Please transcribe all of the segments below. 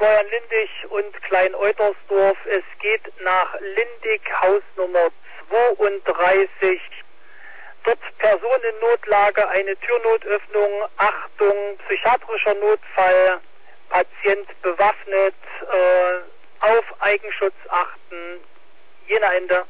Florian Lindig und Klein-Eutersdorf. Es geht nach Lindig, Hausnummer 32. Dort Person in Notlage, eine Türnotöffnung, Achtung, psychiatrischer Notfall, Patient bewaffnet, auf Eigenschutz achten, Jena Ende.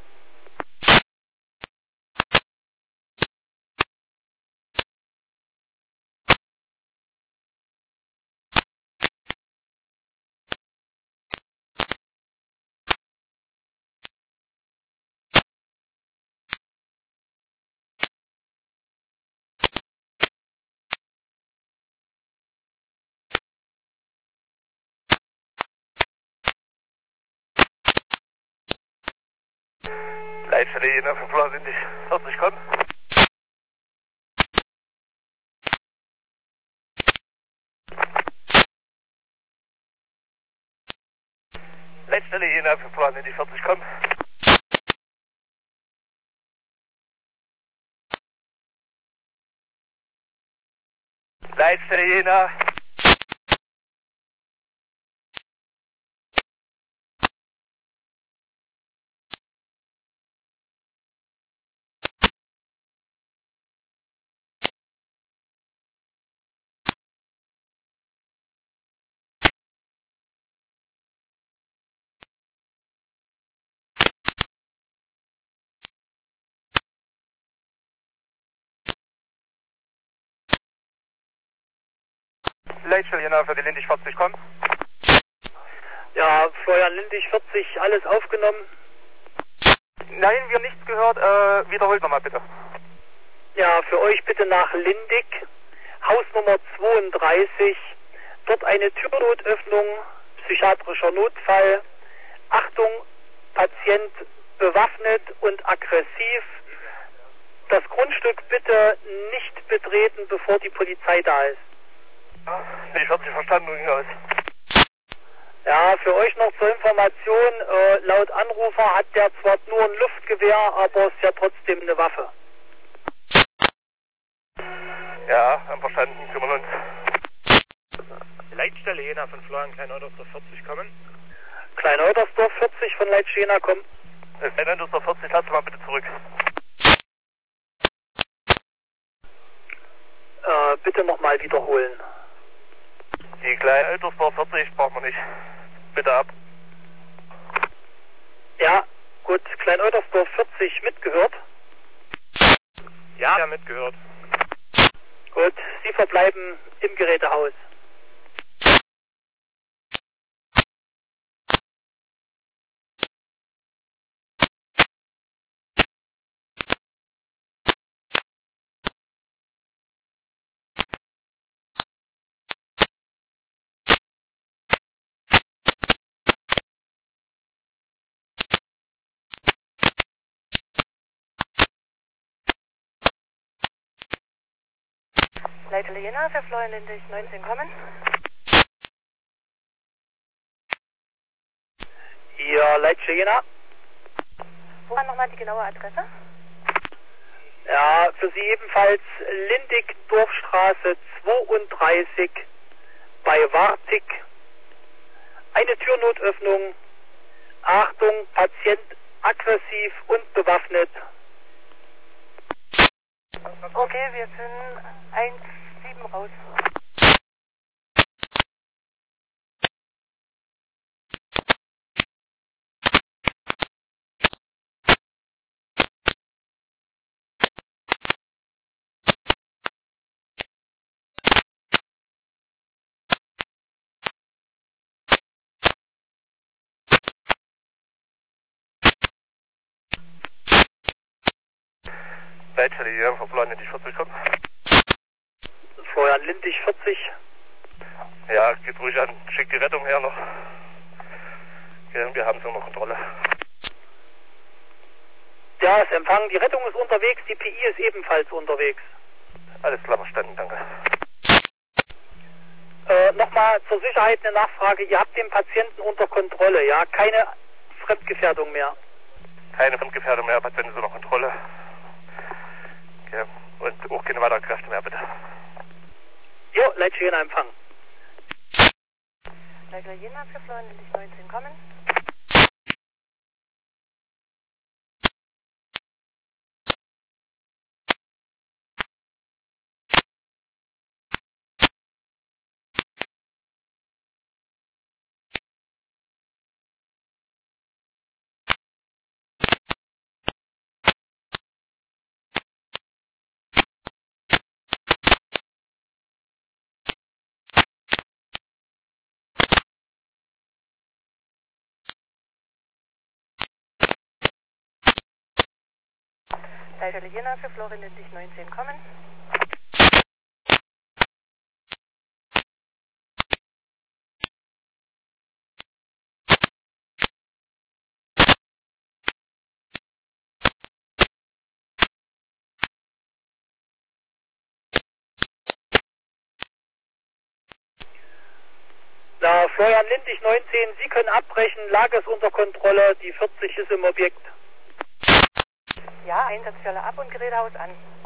Leitstelle Jena für Florian Lindig 40, komm. Leitstelle Jena für Florian Lindig 40, komm. Leitstelle Jena. Leitstelle Jena für die Lindig 40, komm. Ja, Florian Lindig 40, alles aufgenommen. Nein, wir haben nichts gehört. Wiederholt nochmal bitte. Ja, für euch bitte nach Lindig, Hausnummer 32. Dort eine Türnotöffnung, psychiatrischer Notfall. Achtung, Patient bewaffnet und aggressiv. Das Grundstück bitte nicht betreten, bevor die Polizei da ist. Ich 40 verstanden und ging aus. Ja, für euch noch zur Information, laut Anrufer hat der zwar nur ein Luftgewehr, aber ist ja trotzdem eine Waffe. Ja, haben verstanden, kümmern uns. Leitstelle Jena von Florian Klein-Eutersdorf 40 kommen. Klein-Eutersdorf 40 von Leitstelle Jena kommen. Klein-Eutersdorf 40, lass mal bitte zurück. Bitte nochmal wiederholen. Die Klein-Eutersdorf 40 brauchen wir nicht. Bitte ab. Ja, gut, Klein-Eutersdorf 40 mitgehört. Ja, mitgehört. Gut, Sie verbleiben im Gerätehaus. Leitstelle Jena für Florian Lindig 19 kommen. Ja, Leitstelle Jena. Wo war nochmal die genaue Adresse? Ja, für Sie ebenfalls Lindig, Dorfstraße 32 bei Wartig. Eine Türnotöffnung. Achtung, Patient aggressiv und bewaffnet. Okay, wir sind 1-7 raus. Leitstelle Jena für Florian Lindig 40, komm. Florian Lindig 40. Ja, geht ruhig an. Schickt die Rettung her noch. Ja, wir haben es unter Kontrolle. Ja, ist empfangen. Die Rettung ist unterwegs, die PI ist ebenfalls unterwegs. Alles klar, verstanden, danke. Nochmal zur Sicherheit eine Nachfrage. Ihr habt den Patienten unter Kontrolle, ja? Keine Fremdgefährdung mehr. Keine Fremdgefährdung mehr, Patienten sind unter Kontrolle. Okay. Und auch keine weiteren Kräfte mehr, bitte. Jo, Leitstelle Jena empfangen. Leitstelle Leitstelle Jena für Florian Lindig 19 kommen. Leitstelle Jena für Florian Lindig 19 kommen. Na, Florian Lindig 19, Sie können abbrechen, Lage ist unter Kontrolle, die 40 ist im Objekt. Ja, Einsatzstelle ab und Gerätehaus an.